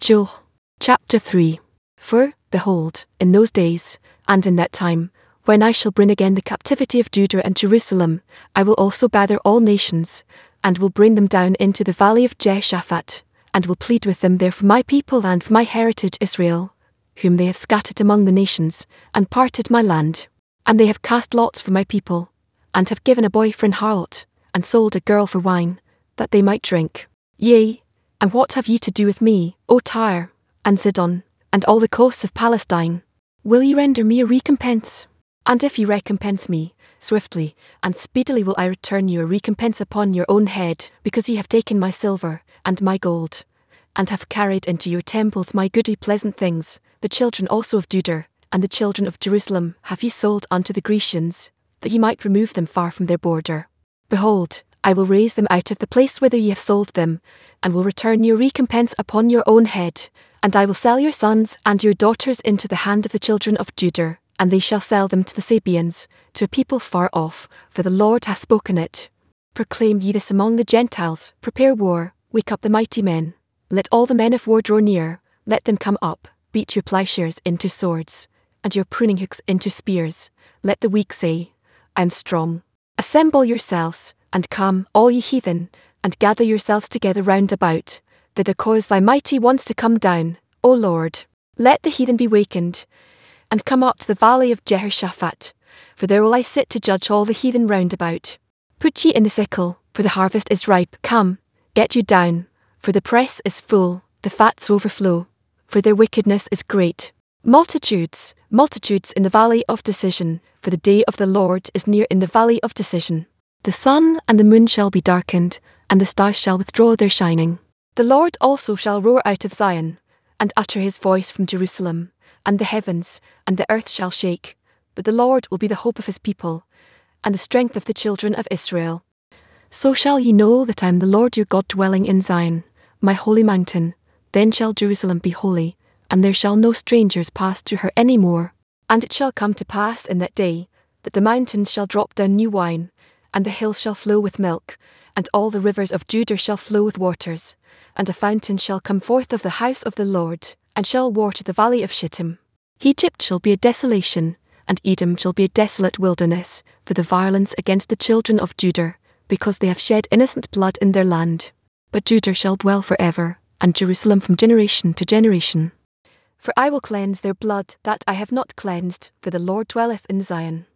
Joel chapter 3. For, behold, in those days, and in that time, when I shall bring again the captivity of Judah and Jerusalem, I will also gather all nations, and will bring them down into the valley of Jehoshaphat, and will plead with them there for my people and for my heritage Israel, whom they have scattered among the nations, and parted my land. And they have cast lots for my people, and have given a boy for an harlot, and sold a girl for wine, that they might drink. Yea, and what have ye to do with me, O Tyre, and Zidon, and all the coasts of Palestine? Will ye render me a recompense? And if ye recompense me, swiftly and speedily will I return you a recompense upon your own head, because ye have taken my silver, and my gold, and have carried into your temples my goodly pleasant things. The children also of Judah, and the children of Jerusalem have ye sold unto the Grecians, that ye might remove them far from their border. Behold, I will raise them out of the place whither ye have sold them, and will return your recompense upon your own head. And I will sell your sons and your daughters into the hand of the children of Judah, and they shall sell them to the Sabeans, to a people far off, for the Lord hath spoken it. Proclaim ye this among the Gentiles, prepare war, wake up the mighty men. Let all the men of war draw near, let them come up, beat your plowshares into swords, and your pruning hooks into spears. Let the weak say, I am strong. Assemble yourselves, and come, all ye heathen, and gather yourselves together round about, thither cause thy mighty ones to come down, O Lord. Let the heathen be wakened, and come up to the valley of Jehoshaphat, for there will I sit to judge all the heathen round about. Put ye in the sickle, for the harvest is ripe. Come, get you down, for the press is full, the fats overflow, for their wickedness is great. Multitudes, multitudes in the valley of decision, for the day of the Lord is near in the valley of decision. The sun and the moon shall be darkened, and the stars shall withdraw their shining. The Lord also shall roar out of Zion, and utter his voice from Jerusalem, and the heavens and the earth shall shake, but the Lord will be the hope of his people, and the strength of the children of Israel. So shall ye know that I am the Lord your God dwelling in Zion, my holy mountain. Then shall Jerusalem be holy, and there shall no strangers pass through her any more. And it shall come to pass in that day, that the mountains shall drop down new wine, and the hills shall flow with milk, and all the rivers of Judah shall flow with waters, and a fountain shall come forth of the house of the Lord, and shall water the valley of Shittim. Egypt shall be a desolation, and Edom shall be a desolate wilderness, for the violence against the children of Judah, because they have shed innocent blood in their land. But Judah shall dwell forever, and Jerusalem from generation to generation. For I will cleanse their blood that I have not cleansed, for the Lord dwelleth in Zion.